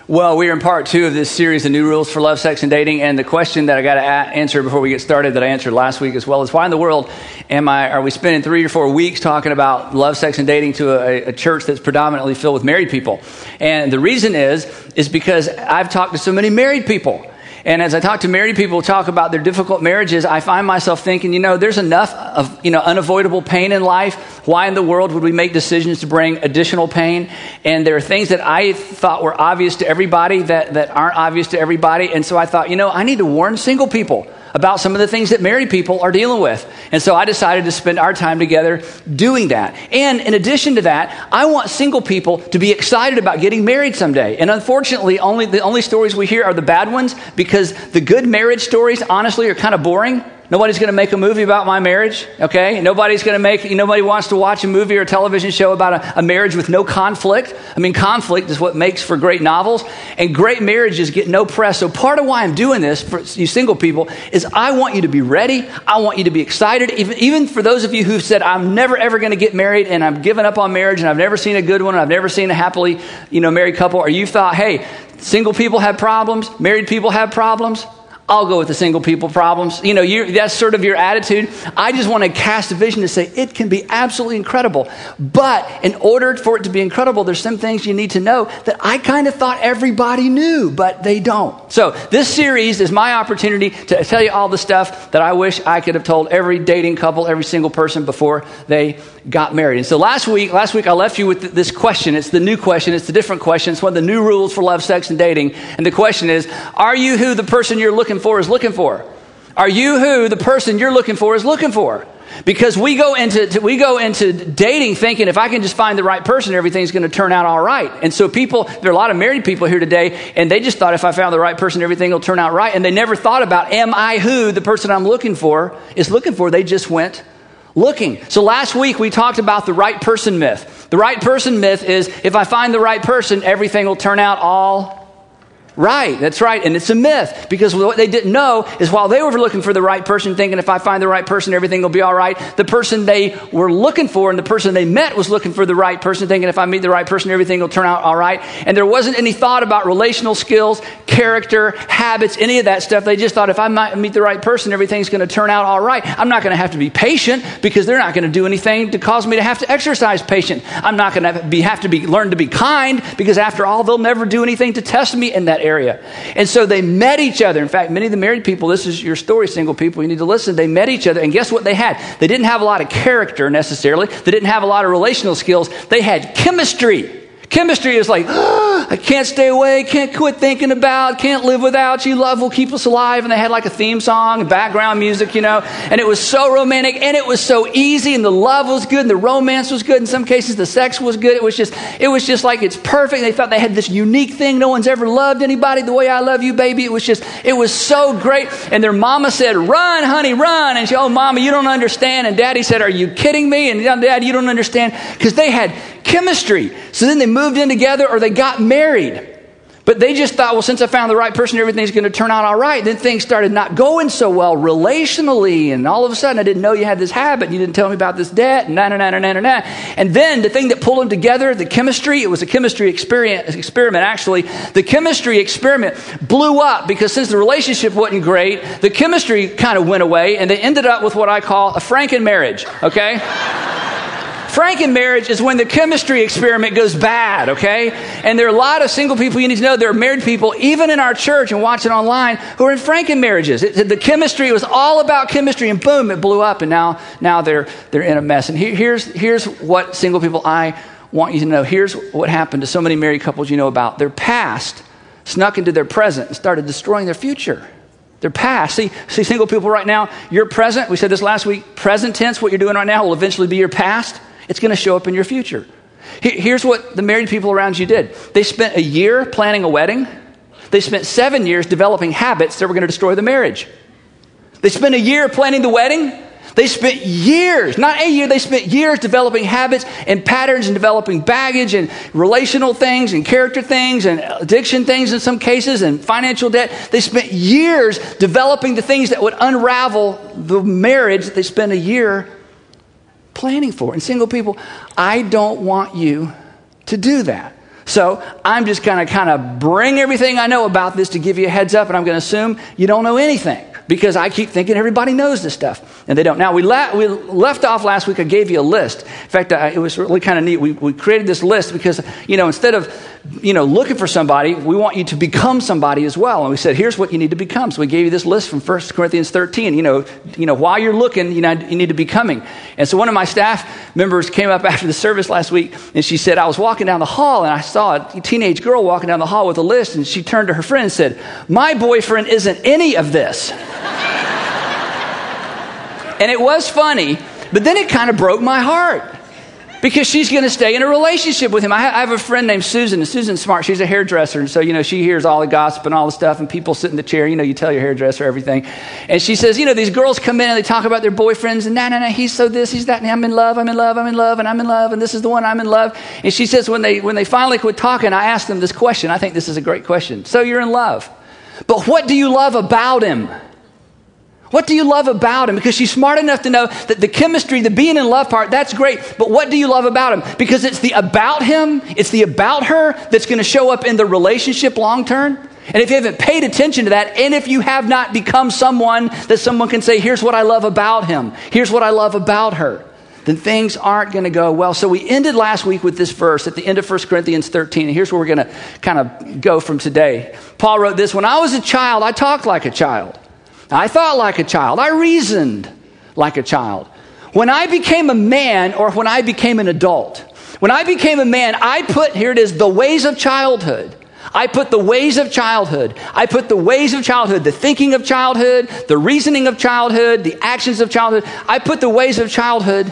Well, we are in part 2 of this series, The New Rules for Love, Sex, and Dating, and the question that I got to answer before we get started that I answered last week as well is, why in the world are we spending 3 or 4 weeks talking about love, sex, and dating to a church that's predominantly filled with married people? And the reason is because I've talked to so many married people. And as I talk to married people talk about their difficult marriages, I find myself thinking, there's enough of, unavoidable pain in life. Why in the world would we make decisions to bring additional pain? And there are things that I thought were obvious to everybody that aren't obvious to everybody. And so I thought, I need to warn single people about some of the things that married people are dealing with. And so I decided to spend our time together doing that. And in addition to that, I want single people to be excited about getting married someday. And unfortunately, the only stories we hear are the bad ones, because the good marriage stories, honestly, are kind of boring. Nobody's going to make a movie about my marriage, okay? Nobody wants to watch a movie or a television show about a marriage with no conflict. I mean, conflict is what makes for great novels, and great marriages get no press. So part of why I'm doing this for you single people is I want you to be ready. I want you to be excited. Even for those of you who've said, I'm never ever going to get married and I'm giving up on marriage and I've never seen a good one, and I've never seen a happily, married couple, or you thought, hey, single people have problems, married people have problems. I'll go with the single people problems. That's sort of your attitude. I just want to cast a vision to say it can be absolutely incredible. But in order for it to be incredible, there's some things you need to know that I kind of thought everybody knew, but they don't. So this series is my opportunity to tell you all the stuff that I wish I could have told every dating couple, every single person before they got married. And so last week I left you with this question. It's the new question. It's the different question. It's one of the new rules for love, sex, and dating. And the question is, are you who the person you're looking for is looking for? Are you who the person you're looking for is looking for? Because we go into dating thinking, if I can just find the right person, everything's going to turn out all right. And so there are a lot of married people here today, and they just thought if I found the right person, everything will turn out right. And they never thought about, am I who the person I'm looking for is looking for? They just went looking. So last week we talked about the right person myth. The right person myth is, if I find the right person, everything will turn out all right. That's right. And it's a myth, because what they didn't know is while they were looking for the right person, thinking if I find the right person, everything will be all right, the person they were looking for and the person they met was looking for the right person, thinking if I meet the right person, everything will turn out all right. And there wasn't any thought about relational skills, character, habits, any of that stuff. They just thought if I might meet the right person, everything's going to turn out all right. I'm not going to have to be patient because they're not going to do anything to cause me to have to exercise patience. I'm not going to learn to be kind because after all, they'll never do anything to test me in that area. And so they met each other. In fact, many of the married people, this is your story, single people, you need to listen. They met each other, and guess what they had? They didn't have a lot of character necessarily. They didn't have a lot of relational skills. They had chemistry. Chemistry is like, I can't stay away, can't quit thinking about, can't live without you, love will keep us alive. And they had like a theme song and background music, and it was so romantic and it was so easy, and the love was good and the romance was good. In some cases, the sex was good. It was just like, it's perfect. They thought they had this unique thing. No one's ever loved anybody the way I love you, baby. It was so great. And their mama said, run, honey, run. And she, oh, mama, you don't understand. And daddy said, are you kidding me? And dad, you don't understand. Because they had chemistry. So then they moved in together or they got married. But they just thought, well, since I found the right person, everything's going to turn out all right. Then things started not going so well relationally. And all of a sudden, I didn't know you had this habit. And you didn't tell me about this debt. And And then the thing that pulled them together, the chemistry, it was a chemistry experiment, actually. The chemistry experiment blew up because since the relationship wasn't great, the chemistry kind of went away. And they ended up with what I call a Franken marriage, okay? Franken marriage is when the chemistry experiment goes bad, okay? And there are a lot of single people you need to know. There are married people, even in our church and watching online, who are in Franken marriages. The chemistry was all about chemistry, and boom, it blew up, and now they're in a mess. And here's what single people I want you to know. Here's what happened to so many married couples you know about. Their past snuck into their present and started destroying their future. Their past. See, single people right now, your present, we said this last week, present tense, what you're doing right now will eventually be your past. It's going to show up in your future. Here's what the married people around you did. They spent a year planning a wedding. They spent 7 years developing habits that were going to destroy the marriage. They spent a year planning the wedding. They spent years, not a year, they spent years developing habits and patterns and developing baggage and relational things and character things and addiction things in some cases and financial debt. They spent years developing the things that would unravel the marriage that they spent a year planning for. And single people, I don't want you to do that. So I'm just going to kind of bring everything I know about this to give you a heads up, and I'm going to assume you don't know anything because I keep thinking everybody knows this stuff, and they don't. Now, we left off last week. I gave you a list. In fact, it was really kind of neat. We created this list because, instead of, looking for somebody, we want you to become somebody as well. And we said, here's what you need to become. So we gave you this list from 1 Corinthians 13. While you're looking, you need to be coming. And so one of my staff members came up after the service last week, and she said, I was walking down the hall, and I saw a teenage girl walking down the hall with a list, and she turned to her friend and said, my boyfriend isn't any of this. And it was funny, but then it kind of broke my heart because she's going to stay in a relationship with him. I have a friend named Susan, and Susan's smart. She's a hairdresser, and so, she hears all the gossip and all the stuff, and people sit in the chair. You tell your hairdresser everything. And she says, these girls come in and they talk about their boyfriends, and no, he's so this, he's that, and I'm in love, and this is the one, I'm in love. And she says when they finally quit talking, I asked them this question. I think this is a great question. So you're in love, but what do you love about him? What do you love about him? Because she's smart enough to know that the chemistry, the being in love part, that's great. But what do you love about him? Because it's the about him, it's the about her that's going to show up in the relationship long term. And if you haven't paid attention to that, and if you have not become someone that someone can say, here's what I love about him, here's what I love about her, then things aren't going to go well. So we ended last week with this verse at the end of 1 Corinthians 13. And here's where we're going to kind of go from today. Paul wrote this, when I was a child, I talked like a child. I thought like a child. I reasoned like a child. When I became a man, or when I became an adult, when I became a man, I put, here it is, the ways of childhood. I put the ways of childhood. I put the ways of childhood, the thinking of childhood, the reasoning of childhood, the actions of childhood. I put the ways of childhood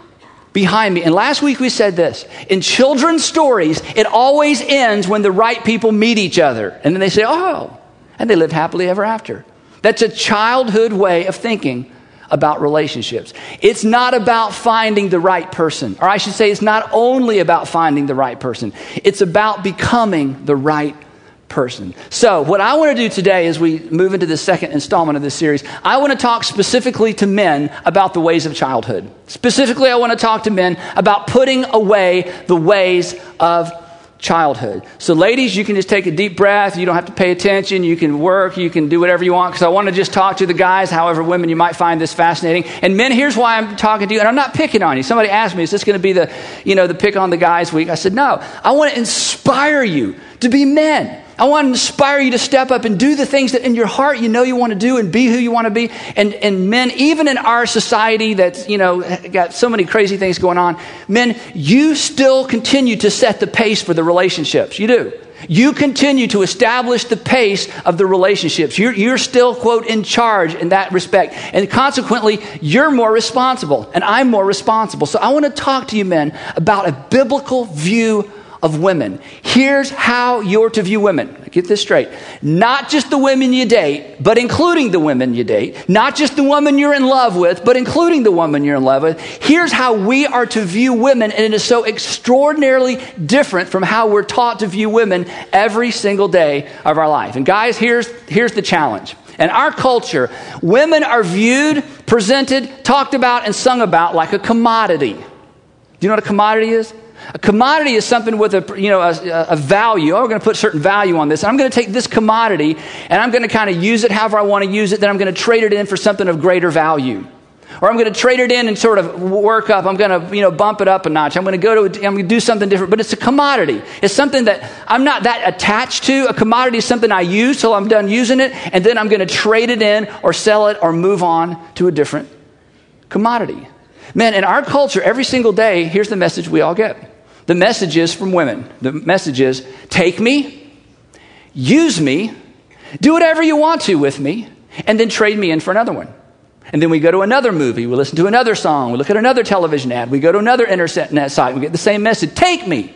behind me. And last week we said this, in children's stories, it always ends when the right people meet each other. And then they say, oh, and they live happily ever after. That's a childhood way of thinking about relationships. It's not about finding the right person. Or I should say, it's not only about finding the right person. It's about becoming the right person. So what I want to do today as we move into the second installment of this series, I want to talk specifically to men about the ways of childhood. Specifically, I want to talk to men about putting away the ways of childhood. So ladies, you can just take a deep breath. You don't have to pay attention. You can work. You can do whatever you want, because I want to just talk to the guys. However, women, you might find this fascinating. And men, here's why I'm talking to you. And I'm not picking on you. Somebody asked me, is this going to be the pick on the guys week? I said, no. I want to inspire you to be men. I want to inspire you to step up and do the things that in your heart you know you want to do and be who you want to be. And men, even in our society that's, got so many crazy things going on, men, you still continue to set the pace for the relationships. You do. You continue to establish the pace of the relationships. You're still, quote, in charge in that respect. And consequently, you're more responsible and I'm more responsible. So I want to talk to you men about a biblical view of women. Here's how you're to view women. Get this straight. Not just the women you date, but including the women you date. Not just the woman you're in love with, but including the woman you're in love with. Here's how we are to view women, and it is so extraordinarily different from how we're taught to view women every single day of our life. And guys, here's the challenge. In our culture, women are viewed, presented, talked about, and sung about like a commodity. Do you know what a commodity is? A commodity is something with a value. Oh, we're going to put certain value on this. And I'm going to take this commodity and I'm going to kind of use it however I want to use it. Then I'm going to trade it in for something of greater value. Or I'm going to trade it in and sort of work up. I'm going to, bump it up a notch. I'm going to do something different. But it's a commodity. It's something that I'm not that attached to. A commodity is something I use till I'm done using it. And then I'm going to trade it in or sell it or move on to a different commodity. Man, in our culture, every single day, here's the message we all get. The message is from women. The message is, take me, use me, do whatever you want to with me, and then trade me in for another one. And then we go to another movie, we listen to another song, we look at another television ad, we go to another internet site, we get the same message, take me,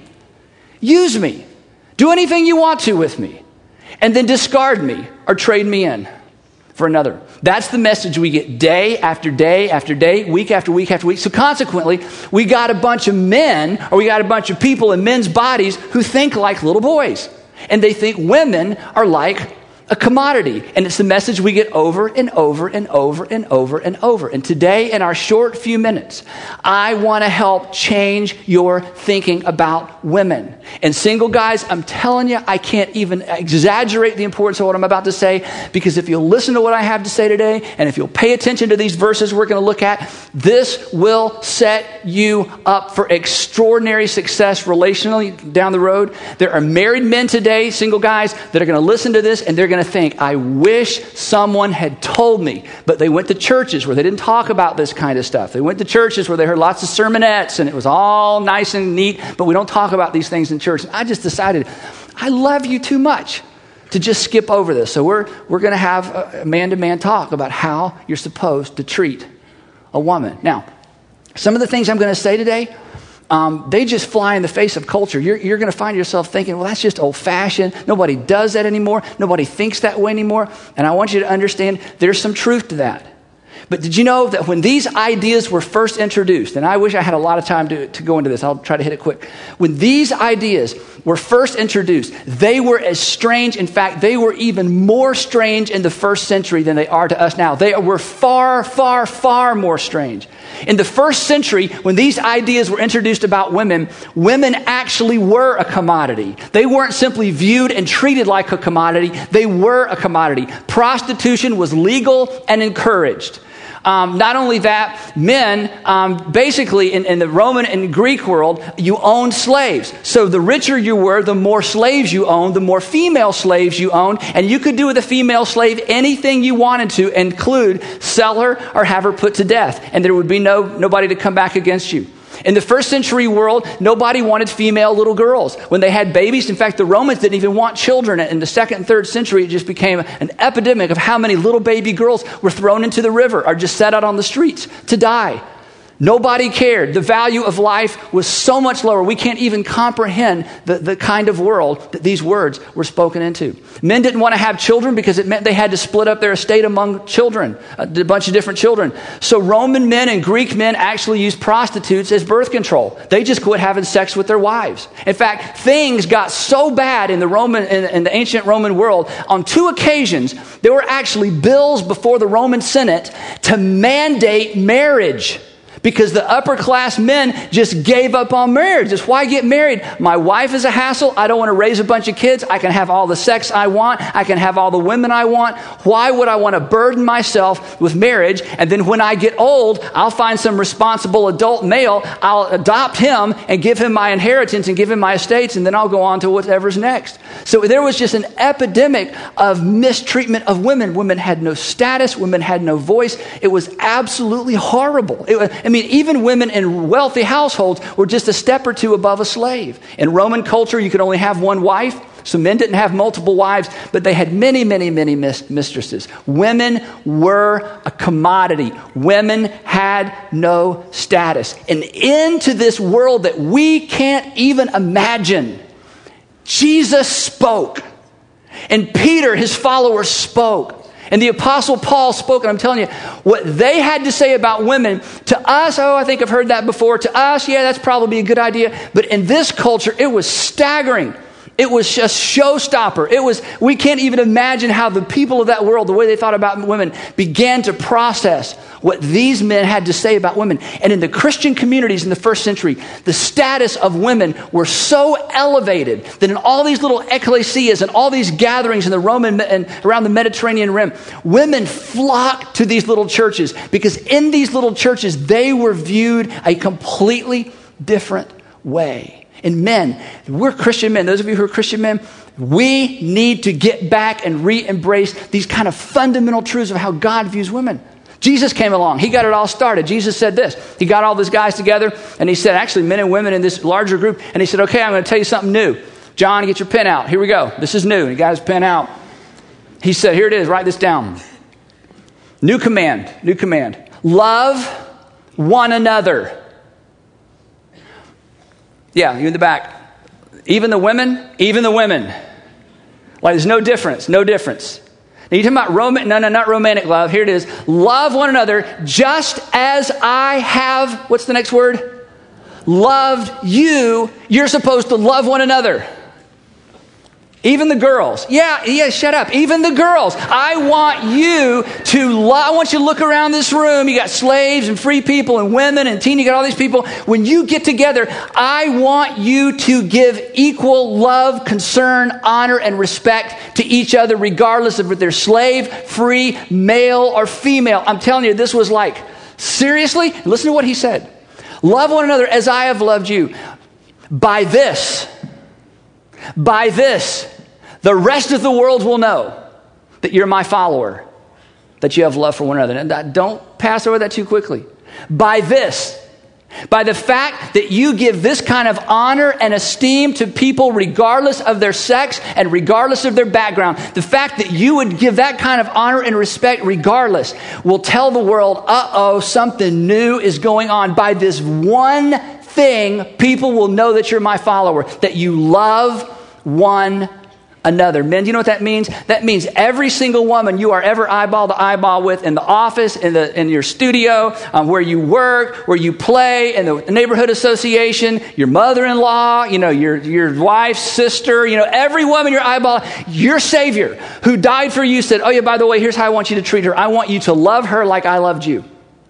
use me, do anything you want to with me, and then discard me or trade me in for another. That's the message we get day after day after day, week after week after week. So consequently, we got a bunch of men, or we got a bunch of people in men's bodies who think like little boys. And they think women are like a commodity. And it's the message we get over and over and over and over and over. And today, in our short few minutes, I want to help change your thinking about women. And single guys, I'm telling you, I can't even exaggerate the importance of what I'm about to say, because if you'll listen to what I have to say today, and if you'll pay attention to these verses we're going to look at, this will set you up for extraordinary success relationally down the road. There are married men today, single guys, that are going to listen to this, and they're going to think, I wish someone had told me. But they went to churches where they didn't talk about this kind of stuff. They went to churches where they heard lots of sermonettes and it was all nice and neat, but we don't talk about these things in church. And I just decided, I love you too much to just skip over this. So we're going to have a man-to-man talk about how you're supposed to treat a woman. Now, some of the things I'm going to say today, they just fly in the face of culture. You're going to find yourself thinking, well, that's just old-fashioned. Nobody does that anymore. Nobody thinks that way anymore. And I want you to understand there's some truth to that. But did you know that when these ideas were first introduced, and I wish I had a lot of time to go into this. I'll try to hit it quick. When these ideas were first introduced, they were as strange. In fact, they were even more strange in the first century than they are to us now. They were far, far, far more strange. In the first century, when these ideas were introduced about women, women actually were a commodity. They weren't simply viewed and treated like a commodity. They were a commodity. Prostitution was legal and encouraged. Not only that, men, basically in the Roman and Greek world, you owned slaves. So the richer you were, the more slaves you owned, the more female slaves you owned, and you could do with a female slave anything you wanted to, include sell her or have her put to death. And there would be nobody to come back against you. In the first century world, nobody wanted female little girls. When they had babies, in fact, the Romans didn't even want children. In the second and third century, it just became an epidemic of how many little baby girls were thrown into the river or just set out on the streets to die. Nobody cared. The value of life was so much lower. We can't even comprehend the kind of world that these words were spoken into. Men didn't want to have children because it meant they had to split up their estate among children, a bunch of different children. So Roman men and Greek men actually used prostitutes as birth control. They just quit having sex with their wives. In fact, things got so bad in the ancient Roman world. On 2 occasions, there were actually bills before the Roman Senate to mandate marriage. Because the upper class men just gave up on marriage. Just why get married? My wife is a hassle. I don't want to raise a bunch of kids. I can have all the sex I want. I can have all the women I want. Why would I want to burden myself with marriage? And then when I get old, I'll find some responsible adult male. I'll adopt him and give him my inheritance and give him my estates. And then I'll go on to whatever's next. So there was just an epidemic of mistreatment of women. Women had no status. Women had no voice. It was absolutely horrible. Even women in wealthy households were just a step or two above a slave. In Roman culture, you could only have one wife. So men didn't have multiple wives, but they had many, many, many mistresses. Women were a commodity. Women had no status. And into this world that we can't even imagine, Jesus spoke. And Peter, his followers, spoke. And the Apostle Paul spoke, and I'm telling you, what they had to say about women, to us, I think I've heard that before. To us, yeah, that's probably a good idea. But in this culture, it was staggering. It was just showstopper. We can't even imagine how the people of that world, the way they thought about women, began to process what these men had to say about women. And in the Christian communities in the first century, the status of women were so elevated that in all these little ecclesias and all these gatherings in the Roman and around the Mediterranean Rim, women flocked to these little churches because in these little churches, they were viewed a completely different way. And men, we're Christian men. Those of you who are Christian men, we need to get back and re-embrace these kind of fundamental truths of how God views women. Jesus came along. He got it all started. Jesus said this. He got all these guys together, and he said, actually, men and women in this larger group, and he said, okay, I'm going to tell you something new. John, get your pen out. Here we go. This is new. And he got his pen out. He said, here it is. Write this down. New command. New command. Love one another. Yeah, you in the back. Even the women? Even the women. Like there's no difference. No difference. Now you're talking about not romantic love. Here it is. Love one another just as I have, what's the next word? Loved you. You're supposed to love one another. Even the girls. Yeah, shut up. Even the girls. I want you to look around this room. You got slaves and free people and women and teen. You got all these people. When you get together, I want you to give equal love, concern, honor, and respect to each other, regardless of if they're slave, free, male, or female. I'm telling you, this was like, seriously? Listen to what he said. Love one another as I have loved you. By this, the rest of the world will know that you're my follower, that you have love for one another. And don't pass over that too quickly. By the fact that you give this kind of honor and esteem to people regardless of their sex and regardless of their background, the fact that you would give that kind of honor and respect regardless will tell the world, something new is going on. By this one thing, people will know that you're my follower, that you love one another. Men, do you know what that means? That means every single woman you are ever eyeball to eyeball with in the office, in your studio, where you work, where you play, in the neighborhood association, your mother-in-law, your wife's sister, every woman you're eyeball, your Savior who died for you said, oh yeah, by the way, here's how I want you to treat her. I want you to love her like I loved you.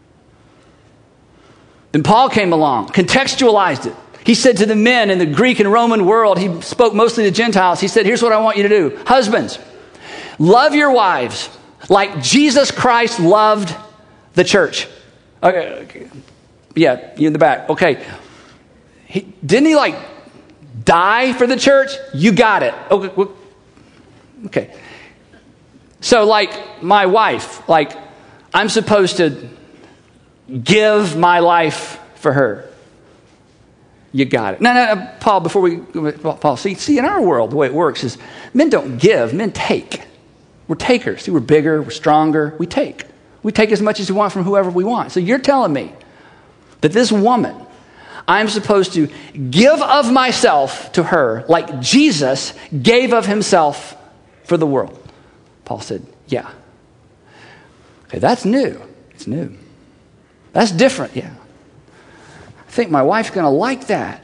Then Paul came along, contextualized it. He said to the men in the Greek and Roman world, he spoke mostly to Gentiles. He said, here's what I want you to do. Husbands, love your wives like Jesus Christ loved the church. Okay. Yeah, you in the back. Okay. Didn't he die for the church? You got it. Okay. So my wife, I'm supposed to give my life for her. You got it. No, Paul, Paul, see, in our world, the way it works is men don't give, men take. We're takers. See, we're bigger, we're stronger, we take. We take as much as we want from whoever we want. So you're telling me that this woman, I'm supposed to give of myself to her like Jesus gave of himself for the world. Paul said, yeah. Okay, that's new. It's new. That's different, yeah. I think my wife's going to like that.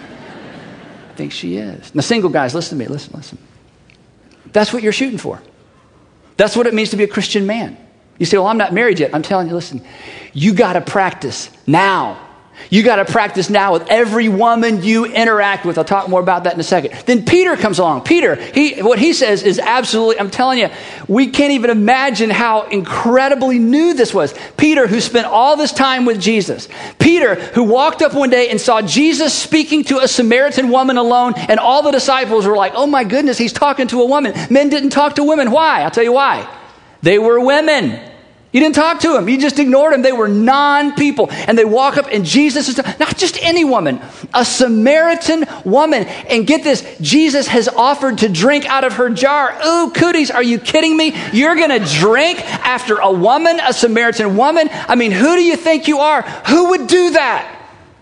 I think she is. Now, single guys, listen to me. Listen. That's what you're shooting for. That's what it means to be a Christian man. You say, well, I'm not married yet. I'm telling you, listen, you got to practice now. You got to practice now with every woman you interact with. I'll talk more about that in a second. Then Peter comes along. Peter, what he says is absolutely, I'm telling you, we can't even imagine how incredibly new this was. Peter, who spent all this time with Jesus. Peter, who walked up one day and saw Jesus speaking to a Samaritan woman alone, and all the disciples were like, oh my goodness, he's talking to a woman. Men didn't talk to women. Why? I'll tell you why. They were women. You didn't talk to them. You just ignored them. They were non-people. And they walk up and Jesus is, not just any woman, a Samaritan woman. And get this, Jesus has offered to drink out of her jar. Ooh, cooties, are you kidding me? You're going to drink after a woman, a Samaritan woman? I mean, who do you think you are? Who would do that?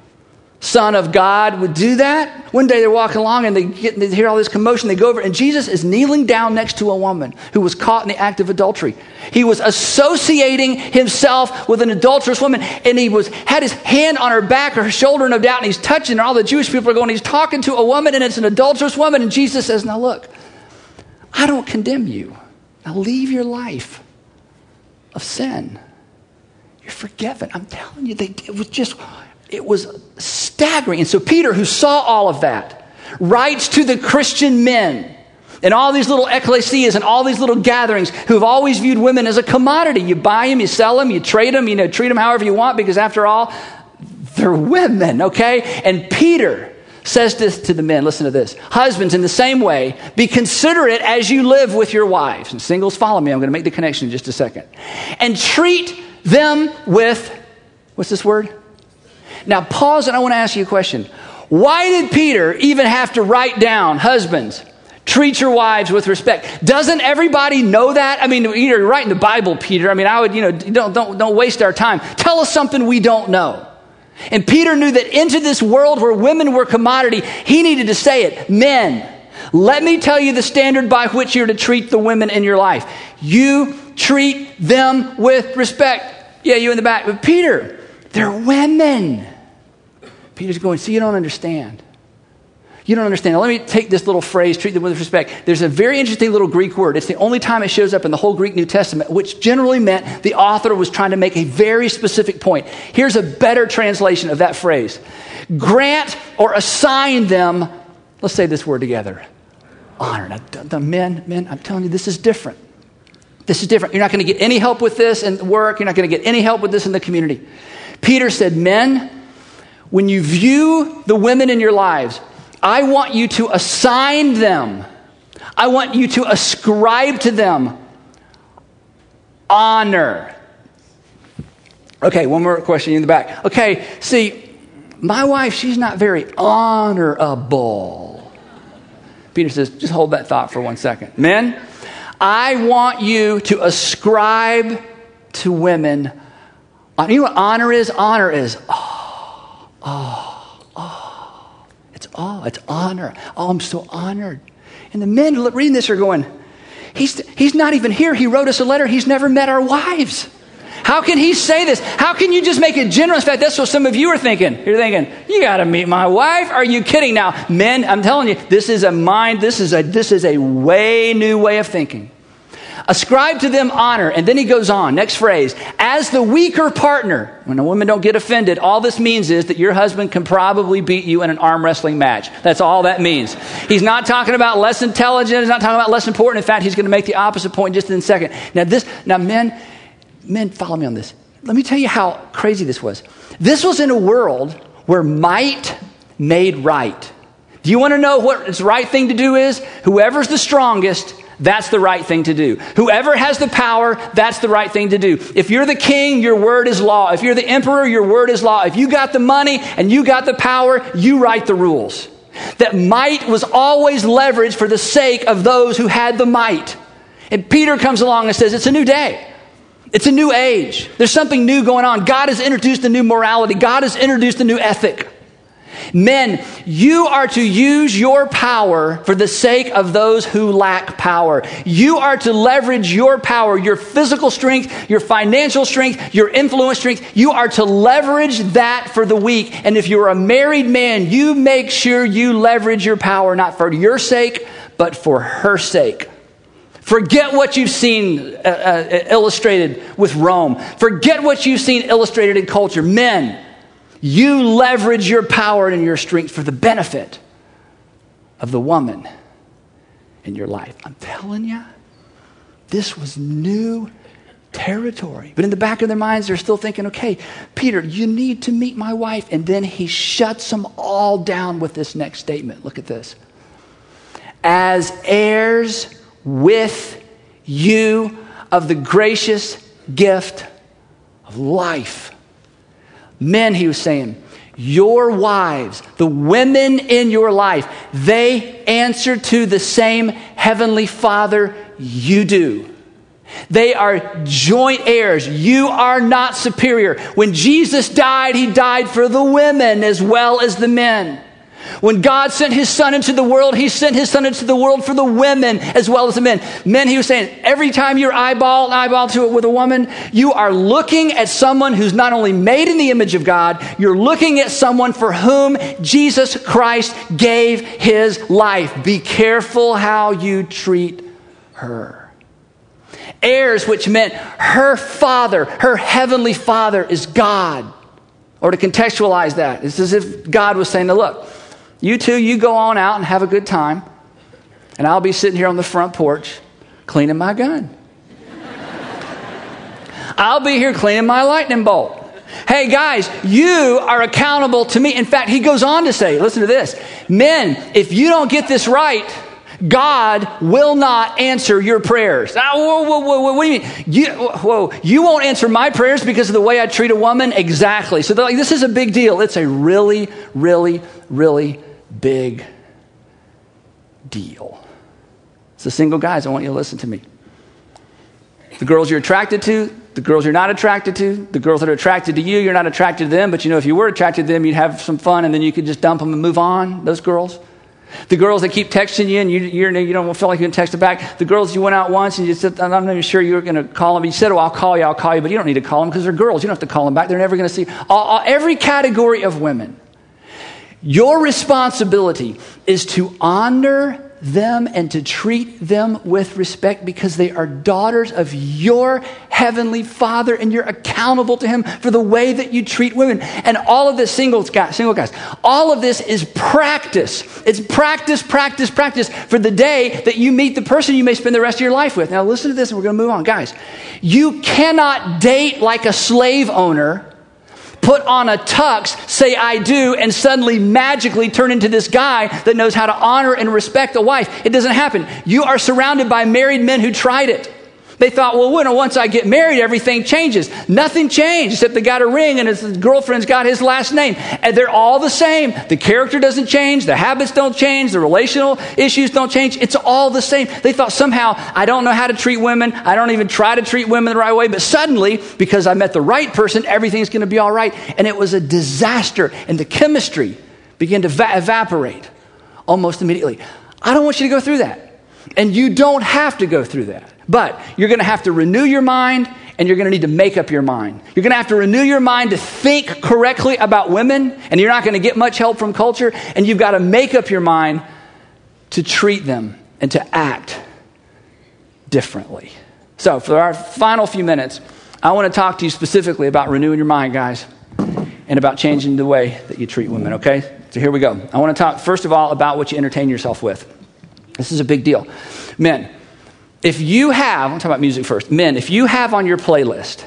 Son of God would do that. One day they're walking along and they hear all this commotion. They go over and Jesus is kneeling down next to a woman who was caught in the act of adultery. He was associating himself with an adulterous woman, and he had his hand on her back or her shoulder, no doubt, and he's touching her. All the Jewish people are going, he's talking to a woman, and it's an adulterous woman. And Jesus says, now look, I don't condemn you. Now leave your life of sin. You're forgiven. I'm telling you, it was staggering. And so Peter, who saw all of that, writes to the Christian men and all these little ecclesias and all these little gatherings who have always viewed women as a commodity. You buy them, you sell them, you trade them, treat them however you want, because after all, they're women, okay? And Peter says this to the men. Listen to this. Husbands, in the same way, be considerate as you live with your wives. And singles, follow me. I'm going to make the connection in just a second. And treat them with, what's this word? Now pause, and I want to ask you a question. Why did Peter even have to write down, husbands, treat your wives with respect? Doesn't everybody know that? I mean, you're writing the Bible, Peter. I mean, I would, don't waste our time. Tell us something we don't know. And Peter knew that into this world where women were commodity, he needed to say it. Men, let me tell you the standard by which you're to treat the women in your life. You treat them with respect. Yeah, you in the back. But Peter, they're women. Peter's going, see, you don't understand. You don't understand. Now, let me take this little phrase, treat them with respect. There's a very interesting little Greek word. It's the only time it shows up in the whole Greek New Testament, which generally meant the author was trying to make a very specific point. Here's a better translation of that phrase. Grant or assign them, let's say this word together, honor. Now, the men, I'm telling you, this is different. This is different. You're not going to get any help with this in work. You're not going to get any help with this in the community. Peter said, men, when you view the women in your lives, I want you to assign them. I want you to ascribe to them honor. Okay, one more question in the back. Okay, see, my wife, she's not very honorable. Peter says, just hold that thought for 1 second. Men, I want you to ascribe to women. You know what honor is? Honor is, it's honor. Oh, I'm so honored. And the men reading this are going, he's not even here. He wrote us a letter. He's never met our wives. How can he say this? How can you just make it general? In fact, that's what some of you are thinking. You're thinking, you got to meet my wife. Are you kidding? Now, men, I'm telling you, this is a way new way of thinking. Ascribe to them honor. And then he goes on. Next phrase. As the weaker partner. When a woman don't get offended, all this means is that your husband can probably beat you in an arm wrestling match. That's all that means. He's not talking about less intelligent. He's not talking about less important. In fact, he's going to make the opposite point just in a second. Now men, follow me on this. Let me tell you how crazy this was. This was in a world where might made right. Do you want to know what the right thing to do is? Whoever's the strongest, that's the right thing to do. Whoever has the power, that's the right thing to do. If you're the king, your word is law. If you're the emperor, your word is law. If you got the money and you got the power, you write the rules. That might was always leveraged for the sake of those who had the might. And Peter comes along and says, it's a new day. It's a new age. There's something new going on. God has introduced a new morality. God has introduced a new ethic. Men, you are to use your power for the sake of those who lack power. You are to leverage your power, your physical strength, your financial strength, your influence strength. You are to leverage that for the weak. And if you're a married man, you make sure you leverage your power, not for your sake, but for her sake. Forget what you've seen illustrated with Rome. Forget what you've seen illustrated in culture. Men, you leverage your power and your strength for the benefit of the woman in your life. I'm telling you, this was new territory. But in the back of their minds, they're still thinking, okay, Peter, you need to meet my wife. And then he shuts them all down with this next statement. Look at this. As heirs with you of the gracious gift of life. Men, he was saying, your wives, the women in your life, they answer to the same heavenly Father you do. They are joint heirs. You are not superior. When Jesus died, he died for the women as well as the men. When God sent his son into the world, he sent his son into the world for the women as well as the men. Men, he was saying, every time you're eyeball to it with a woman, you are looking at someone who's not only made in the image of God, you're looking at someone for whom Jesus Christ gave his life. Be careful how you treat her. Heirs, which meant her father, her heavenly Father is God. Or to contextualize that, it's as if God was saying, look, you two, you go on out and have a good time. And I'll be sitting here on the front porch cleaning my gun. I'll be here cleaning my lightning bolt. Hey guys, you are accountable to me. In fact, he goes on to say, listen to this. Men, if you don't get this right, God will not answer your prayers. Whoa, what do you mean? You won't answer my prayers because of the way I treat a woman? Exactly. So they're like, this is a big deal. It's a really, really, really big deal. So single guys, I want you to listen to me. The girls you're attracted to, the girls you're not attracted to, the girls that are attracted to you, you're not attracted to them, but you know, if you were attracted to them, you'd have some fun and then you could just dump them and move on, those girls. The girls that keep texting you and you don't feel like you can text them back. The girls you went out once and you said, I'm not even sure you were going to call them. You said, I'll call you, but you don't need to call them because they're girls. You don't have to call them back. They're never going to see. Every category of women. Your responsibility is to honor them and to treat them with respect because they are daughters of your heavenly Father and you're accountable to him for the way that you treat women. And all of this, single guys, all of this is practice. It's practice for the day that you meet the person you may spend the rest of your life with. Now listen to this and we're going to move on. Guys, you cannot date like a slave owner, put on a tux, say I do, and suddenly magically turn into this guy that knows how to honor and respect a wife. It doesn't happen. You are surrounded by married men who tried it. They thought, well, once I get married, everything changes. Nothing changed except they got a ring and his girlfriend's got his last name. And they're all the same. The character doesn't change. The habits don't change. The relational issues don't change. It's all the same. They thought somehow, I don't know how to treat women. I don't even try to treat women the right way. But suddenly, because I met the right person, everything's going to be all right. And it was a disaster. And the chemistry began to evaporate almost immediately. I don't want you to go through that. And you don't have to go through that. But you're going to have to renew your mind and you're going to need to make up your mind. You're going to have to renew your mind to think correctly about women and you're not going to get much help from culture. And you've got to make up your mind to treat them and to act differently. So for our final few minutes, I want to talk to you specifically about renewing your mind, guys, and about changing the way that you treat women, okay? So here we go. I want to talk, first of all, about what you entertain yourself with. This is a big deal. Men, if you have, I'll talk about music first. Men, if you have on your playlist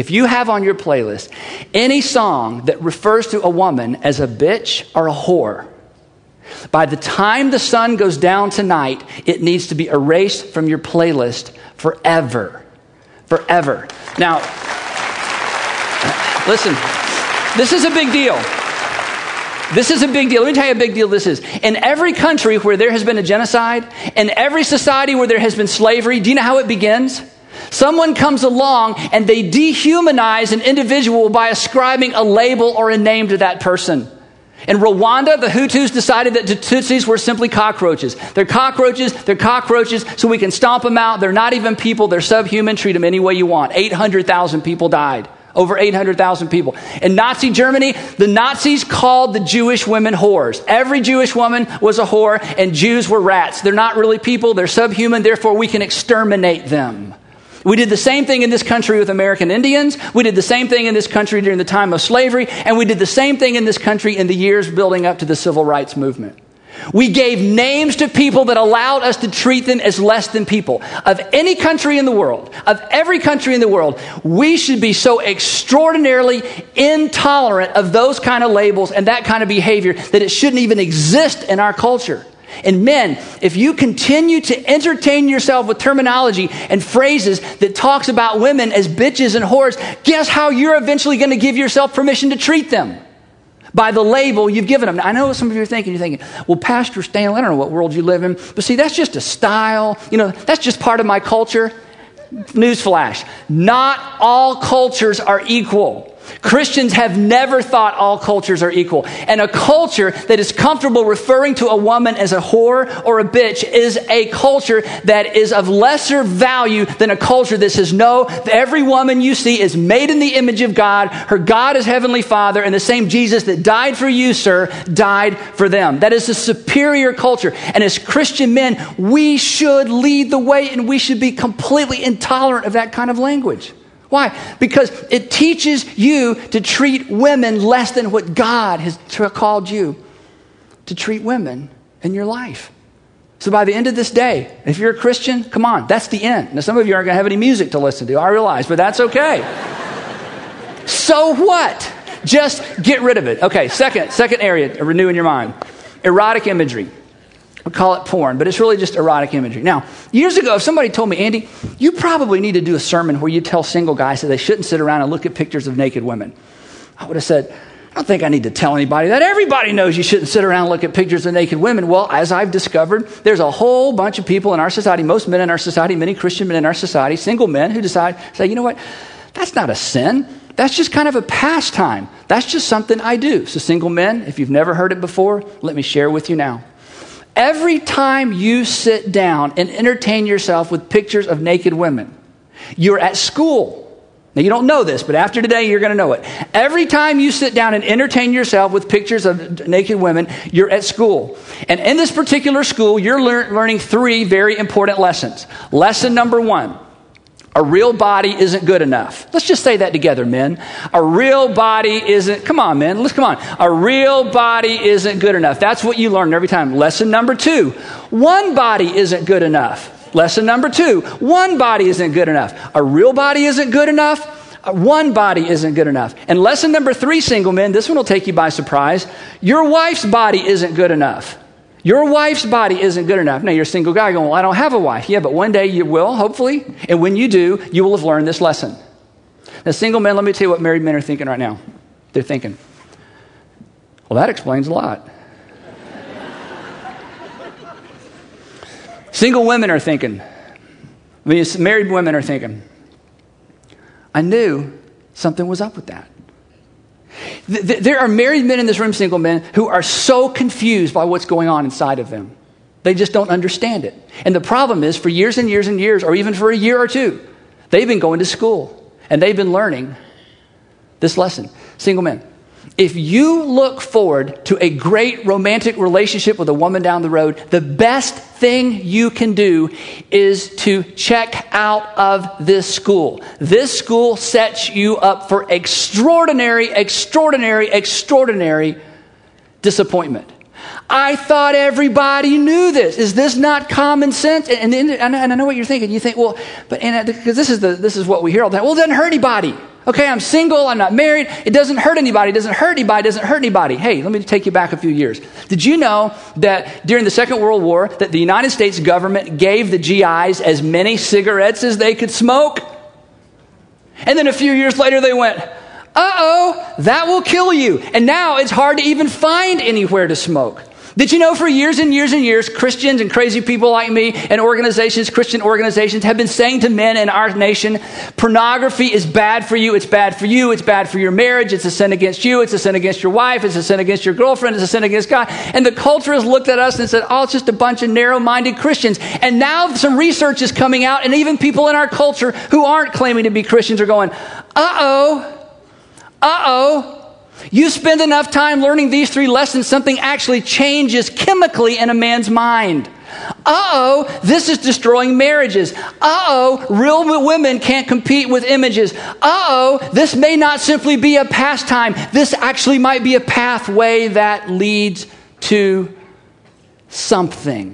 any song that refers to a woman as a bitch or a whore, by the time the sun goes down tonight, it needs to be erased from your playlist forever. Forever. Now, listen, this is a big deal. This is a big deal. Let me tell you how big deal this is. In every country where there has been a genocide, in every society where there has been slavery, do you know how it begins? Someone comes along and they dehumanize an individual by ascribing a label or a name to that person. In Rwanda, the Hutus decided that the Tutsis were simply cockroaches. They're cockroaches, so we can stomp them out. They're not even people, they're subhuman, treat them any way you want. 800,000 people died. Over 800,000 people. In Nazi Germany, the Nazis called the Jewish women whores. Every Jewish woman was a whore, and Jews were rats. They're not really people, they're subhuman, therefore we can exterminate them. We did the same thing in this country with American Indians. We did the same thing in this country during the time of slavery, and we did the same thing in this country in the years building up to the civil rights movement. We gave names to people that allowed us to treat them as less than people. Of any country in the world, of every country in the world, we should be so extraordinarily intolerant of those kind of labels and that kind of behavior that it shouldn't even exist in our culture. And men, if you continue to entertain yourself with terminology and phrases that talks about women as bitches and whores, guess how you're eventually going to give yourself permission to treat them? By the label you've given them. Now, I know some of you are thinking, well, Pastor Stanley, I don't know what world you live in, but see, that's just a style. That's just part of my culture. Newsflash. Not all cultures are equal. Christians have never thought all cultures are equal. And a culture that is comfortable referring to a woman as a whore or a bitch is a culture that is of lesser value than a culture that says, no, every woman you see is made in the image of God. Her God is Heavenly Father, and the same Jesus that died for you, sir, died for them. That is a superior culture. And as Christian men, we should lead the way, and we should be completely intolerant of that kind of language. Why? Because it teaches you to treat women less than what God has called you to treat women in your life. So by the end of this day, if you're a Christian, come on, that's the end. Now, some of you aren't going to have any music to listen to, I realize, but that's okay. So what? Just get rid of it. Okay, second area, renewing your mind. Erotic imagery. We call it porn, but it's really just erotic imagery. Now, years ago, if somebody told me, Andy, you probably need to do a sermon where you tell single guys that they shouldn't sit around and look at pictures of naked women, I would have said, I don't think I need to tell anybody that. Everybody knows you shouldn't sit around and look at pictures of naked women. Well, as I've discovered, there's a whole bunch of people in our society, most men in our society, many Christian men in our society, single men who say, you know what, that's not a sin. That's just kind of a pastime. That's just something I do. So single men, if you've never heard it before, let me share with you now. Every time you sit down and entertain yourself with pictures of naked women, you're at school Now, you don't know this, but after today, you're going to know it. Every time you sit down and entertain yourself with pictures of naked women, you're at school. And in this particular school, you're learning 3 very important lessons. Lesson number 1, a real body isn't good enough. Let's just say that together, men. A real body isn't, come on, men, come on. A real body isn't good enough. That's what you learn every time. Lesson number 2, one body isn't good enough. Lesson number 2, one body isn't good enough. A real body isn't good enough. One body isn't good enough. And lesson number 3, single men, this one will take you by surprise. Your wife's body isn't good enough. Your wife's body isn't good enough. Now, you're a single guy going, well, I don't have a wife. Yeah, but one day you will, hopefully. And when you do, you will have learned this lesson. Now, single men, let me tell you what married men are thinking right now. They're thinking, well, that explains a lot. Single women are thinking, married women are thinking, I knew something was up with that. There are married men in this room, single men, who are so confused by what's going on inside of them. They just don't understand it. And the problem is, for years and years and years, or even for a year or 2, they've been going to school and they've been learning this lesson. Single men, if you look forward to a great romantic relationship with a woman down the road, the best thing you can do is to check out of this school. This school sets you up for extraordinary disappointment. I thought everybody knew this. Is this not common sense? And I know what you're thinking. You think, well, but because this is what we hear all the time. Well, it doesn't hurt anybody. Okay, I'm single, I'm not married. It doesn't hurt anybody, doesn't hurt anybody, doesn't hurt anybody. Hey, let me take you back a few years. Did you know that during the Second World War, that the United States government gave the GIs as many cigarettes as they could smoke? And then a few years later they went, uh-oh, that will kill you. And now it's hard to even find anywhere to smoke. Did you know for years and years and years, Christians and crazy people like me and Christian organizations have been saying to men in our nation, pornography is bad for you, it's bad for you, it's bad for your marriage, it's a sin against you, it's a sin against your wife, it's a sin against your girlfriend, it's a sin against God. And the culture has looked at us and said, oh, it's just a bunch of narrow-minded Christians. And now some research is coming out, and even people in our culture who aren't claiming to be Christians are going, uh-oh. You spend enough time learning these 3 lessons, something actually changes chemically in a man's mind. Uh-oh, this is destroying marriages. Uh-oh, real women can't compete with images. Uh-oh, this may not simply be a pastime. This actually might be a pathway that leads to something.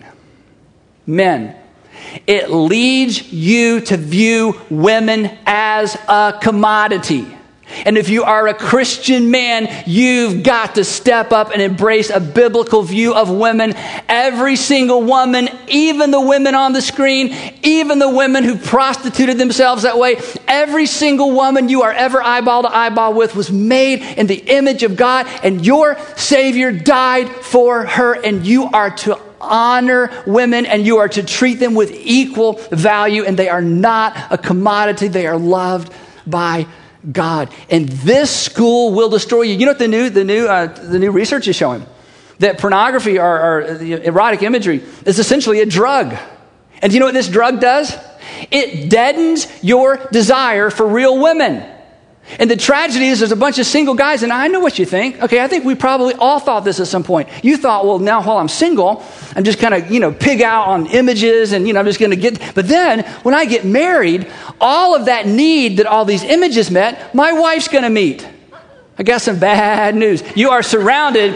Men, it leads you to view women as a commodity. And if you are a Christian man, you've got to step up and embrace a biblical view of women. Every single woman, even the women on the screen, even the women who prostituted themselves that way, every single woman you are ever eyeball to eyeball with was made in the image of God, and your Savior died for her, and you are to honor women and you are to treat them with equal value, and they are not a commodity. They are loved by God. And this school will destroy you. You know what the new research is showing? That pornography or erotic imagery is essentially a drug. And do you know what this drug does? It deadens your desire for real women. And the tragedy is there's a bunch of single guys, and I know what you think. Okay, I think we probably all thought this at some point. You thought, well, now while I'm single, I'm just kind of, pig out on images and, I'm just going to get... But then when I get married, all of that need that all these images met, my wife's going to meet. I got some bad news. You are surrounded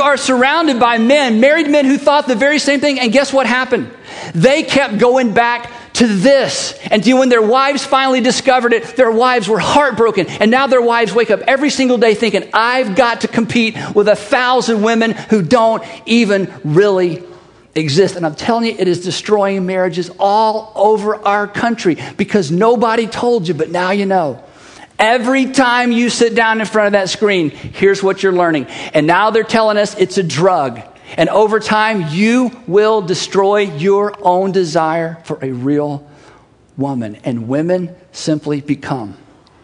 by men, married men who thought the very same thing. And guess what happened? They kept going back to this. And when their wives finally discovered it, their wives were heartbroken. And now their wives wake up every single day thinking, I've got to compete with 1,000 women who don't even really exist. And I'm telling you, it is destroying marriages all over our country because nobody told you, but now you know. Every time you sit down in front of that screen, here's what you're learning. And now they're telling us it's a drug. And over time, you will destroy your own desire for a real woman. And women simply become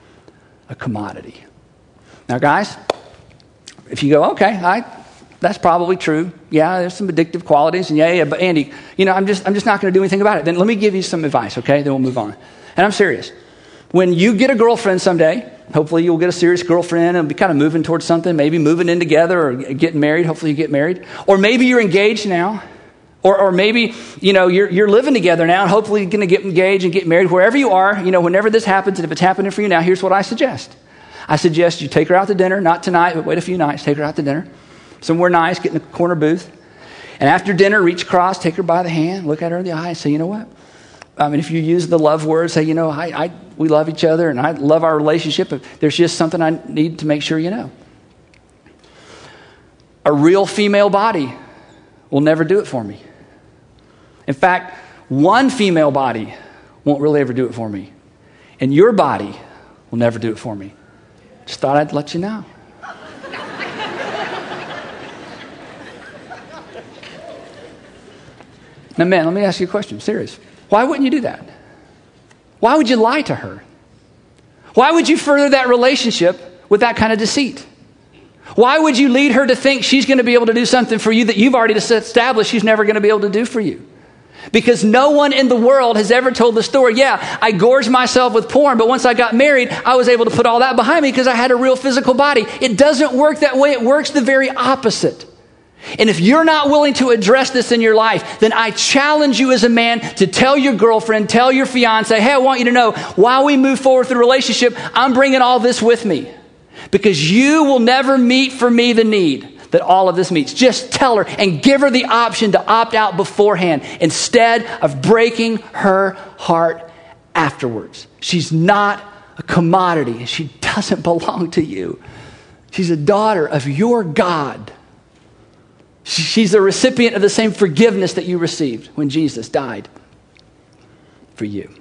a commodity. Now, guys, if you go, okay, that's probably true. Yeah, there's some addictive qualities. And yeah, but Andy, I'm just not going to do anything about it. Then let me give you some advice, okay? Then we'll move on. And I'm serious. When you get a girlfriend someday, hopefully you'll get a serious girlfriend and be kind of moving towards something, maybe moving in together or getting married. Hopefully you get married. Or maybe you're engaged now. Or maybe, you're living together now and hopefully you're going to get engaged and get married. Wherever you are, whenever this happens, and if it's happening for you now, here's what I suggest. I suggest you take her out to dinner, not tonight, but wait a few nights. Take her out to dinner. Somewhere nice, get in the corner booth. And after dinner, reach across, take her by the hand, look at her in the eye and say, you know what? And if you use the love word, say, we love each other and I love our relationship, but there's just something I need to make sure you know. A real female body will never do it for me. In fact, one female body won't really ever do it for me. And your body will never do it for me. Just thought I'd let you know. Now, man, let me ask you a question. I'm serious. Why wouldn't you do that? Why would you lie to her? Why would you further that relationship with that kind of deceit? Why would you lead her to think she's going to be able to do something for you that you've already established she's never going to be able to do for you? Because no one in the world has ever told the story, yeah, I gorged myself with porn, but once I got married, I was able to put all that behind me because I had a real physical body. It doesn't work that way. It works the very opposite. And if you're not willing to address this in your life, then I challenge you as a man to tell your girlfriend, tell your fiance, hey, I want you to know, while we move forward with the relationship, I'm bringing all this with me. Because you will never meet for me the need that all of this meets. Just tell her and give her the option to opt out beforehand instead of breaking her heart afterwards. She's not a commodity. She doesn't belong to you. She's a daughter of your God. She's the recipient of the same forgiveness that you received when Jesus died for you.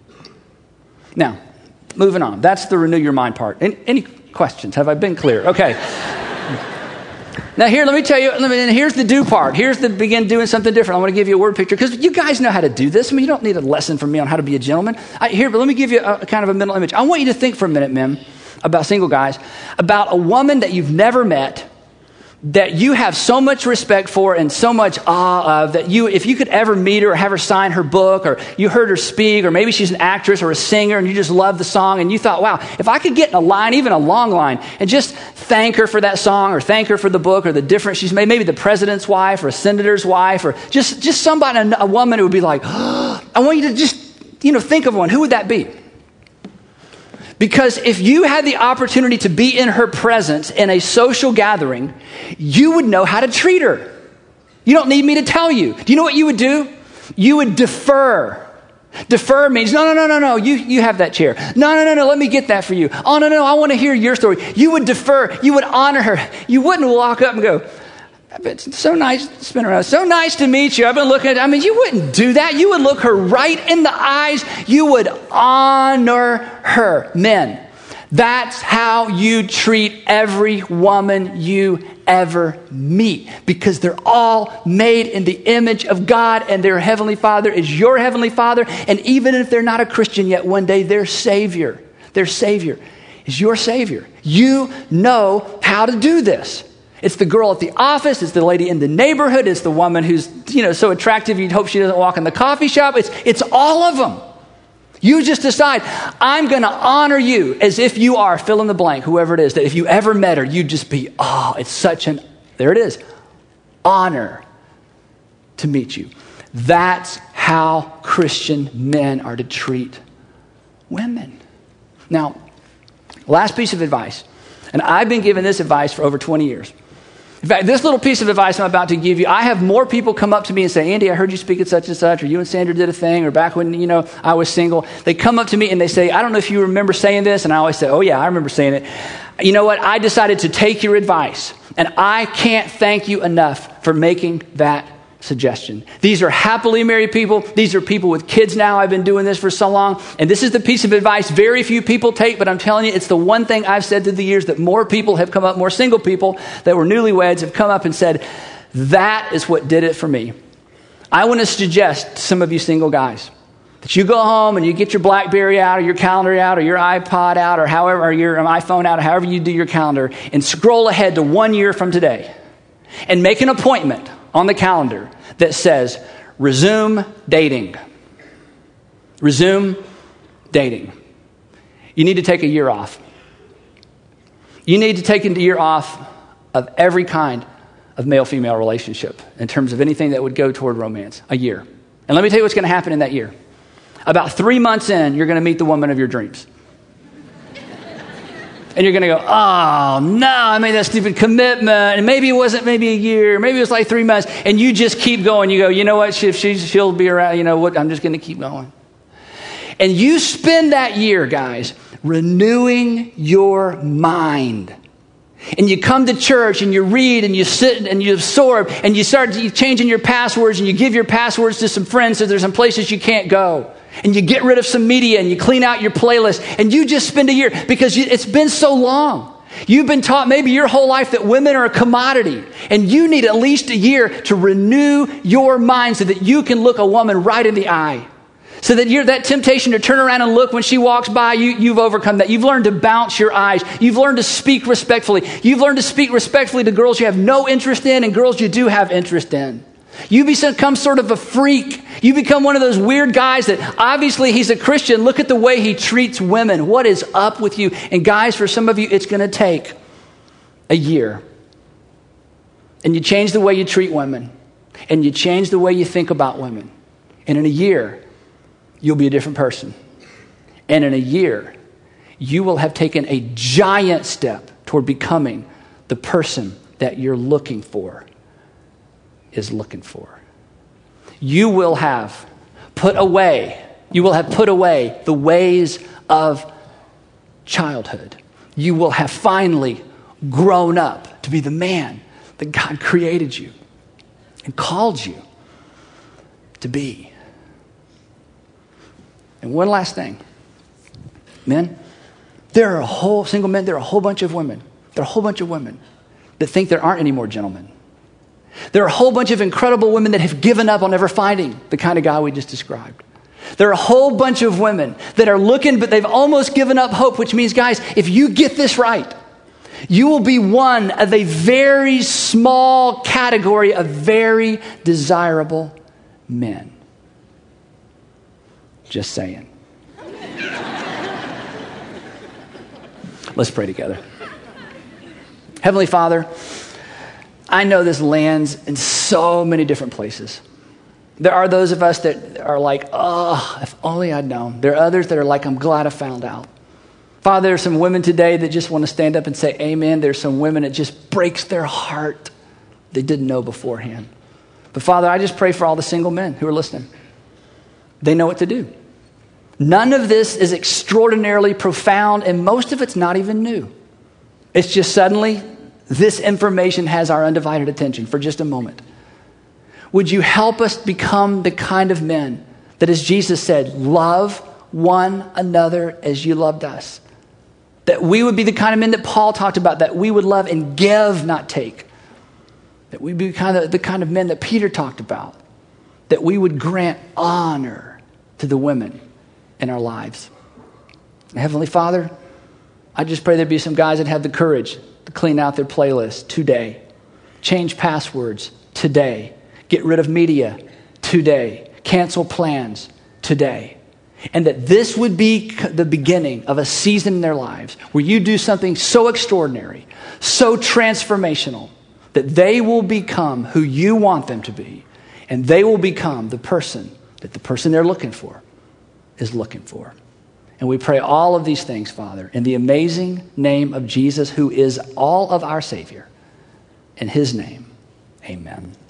Now, moving on. That's the renew your mind part. Any questions? Have I been clear? Okay. Now here, let me tell you, here's the do part. Here's the begin doing something different. I want to give you a word picture because you guys know how to do this. I mean, you don't need a lesson from me on how to be a gentleman. But let me give you a kind of a mental image. I want you to think for a minute, men, about single guys, about a woman that you've never met, that you have so much respect for and so much awe of that if you could ever meet her or have her sign her book or you heard her speak or maybe she's an actress or a singer and you just love the song and you thought, wow, if I could get in a line, even a long line, and just thank her for that song or thank her for the book or the difference she's made, maybe the president's wife or a senator's wife or just somebody, a woman who would be like, oh, I want you to just, think of one. Who would that be? Because if you had the opportunity to be in her presence in a social gathering, you would know how to treat her. You don't need me to tell you. Do you know what you would do? You would defer. Defer means, no, you have that chair. No, let me get that for you. Oh, no, I want to hear your story. You would defer. You would honor her. You wouldn't walk up and go, it's so nice to spin around. So nice to meet you. I've been looking at, you wouldn't do that. You would look her right in the eyes. You would honor her. Men, that's how you treat every woman you ever meet because they're all made in the image of God and their Heavenly Father is your Heavenly Father. And even if they're not a Christian yet, one day their Savior is your Savior. You know how to do this. It's the girl at the office. It's the lady in the neighborhood. It's the woman who's, so attractive you'd hope she doesn't walk in the coffee shop. It's all of them. You just decide, I'm going to honor you as if you are, fill in the blank, whoever it is, that if you ever met her, you'd just be, it's such there it is, honor to meet you. That's how Christian men are to treat women. Now, last piece of advice, and I've been giving this advice for over 20 years. In fact, this little piece of advice I'm about to give you, I have more people come up to me and say, Andy, I heard you speak at such and such, or you and Sandra did a thing, or back when, I was single. They come up to me and they say, I don't know if you remember saying this. And I always say, oh yeah, I remember saying it. You know what? I decided to take your advice. And I can't thank you enough for making that suggestion. These are happily married people. These are people with kids now. I've been doing this for so long. And this is the piece of advice very few people take, but I'm telling you, it's the one thing I've said through the years that more people have come up, more single people that were newlyweds have come up and said, that is what did it for me. I want to suggest to some of you single guys that you go home and you get your BlackBerry out or your calendar out or your iPod out or however, or your iPhone out or however you do your calendar and scroll ahead to 1 year from today and make an appointment on the calendar that says, resume dating. Resume dating. You need to take a year off. You need to take a year off of every kind of male-female relationship in terms of anything that would go toward romance. A year. And let me tell you what's going to happen in that year. About 3 months in, you're going to meet the woman of your dreams. And you're going to go, oh, no, I made that stupid commitment. And maybe it wasn't maybe a year. Maybe it was like 3 months. And you just keep going. You go, you know what? If she'll be around, you know what? I'm just going to keep going. And you spend that year, guys, renewing your mind. And you come to church and you read and you sit and you absorb and you start changing your passwords and you give your passwords to some friends so there's some places you can't go. And you get rid of some media and you clean out your playlist and you just spend a year because it's been so long. You've been taught maybe your whole life that women are a commodity and you need at least a year to renew your mind so that you can look a woman right in the eye. So that that temptation to turn around and look when she walks by, you've overcome that. You've learned to bounce your eyes. You've learned to speak respectfully. You've learned to speak respectfully to girls you have no interest in and girls you do have interest in. You become sort of a freak. You become one of those weird guys that obviously he's a Christian. Look at the way he treats women. What is up with you? And guys, for some of you, it's going to take a year. And you change the way you treat women. And you change the way you think about women. And in a year, you'll be a different person. And in a year, you will have taken a giant step toward becoming the person that you're looking for is looking for. You will have put away the ways of childhood. You will have finally grown up to be the man that God created you and called you to be. And one last thing. Men, there are a whole bunch of women. There are a whole bunch of women that think there aren't any more gentlemen. There are a whole bunch of incredible women that have given up on ever finding the kind of guy we just described. There are a whole bunch of women that are looking, but they've almost given up hope, which means, guys, if you get this right, you will be one of a very small category of very desirable men. Just saying. Let's pray together. Heavenly Father, I know this lands in so many different places. There are those of us that are like, oh, if only I'd known. There are others that are like, I'm glad I found out. Father, there are some women today that just want to stand up and say amen. There's some women it just breaks their heart they didn't know beforehand. But Father, I just pray for all the single men who are listening. They know what to do. None of this is extraordinarily profound, and most of it's not even new. It's just suddenly this information has our undivided attention for just a moment. Would you help us become the kind of men that, as Jesus said, love one another as you loved us? That we would be the kind of men that Paul talked about, that we would love and give, not take. That we'd be the kind of men that Peter talked about. That we would grant honor to the women in our lives. And Heavenly Father, I just pray there'd be some guys that have the courage to clean out their playlist today. Change passwords today. Get rid of media today. Cancel plans today. And that this would be the beginning of a season in their lives where you do something so extraordinary, so transformational, that they will become who you want them to be. And they will become the person that the person they're looking for is looking for. And we pray all of these things, Father, in the amazing name of Jesus, who is all of our Savior. In his name, amen.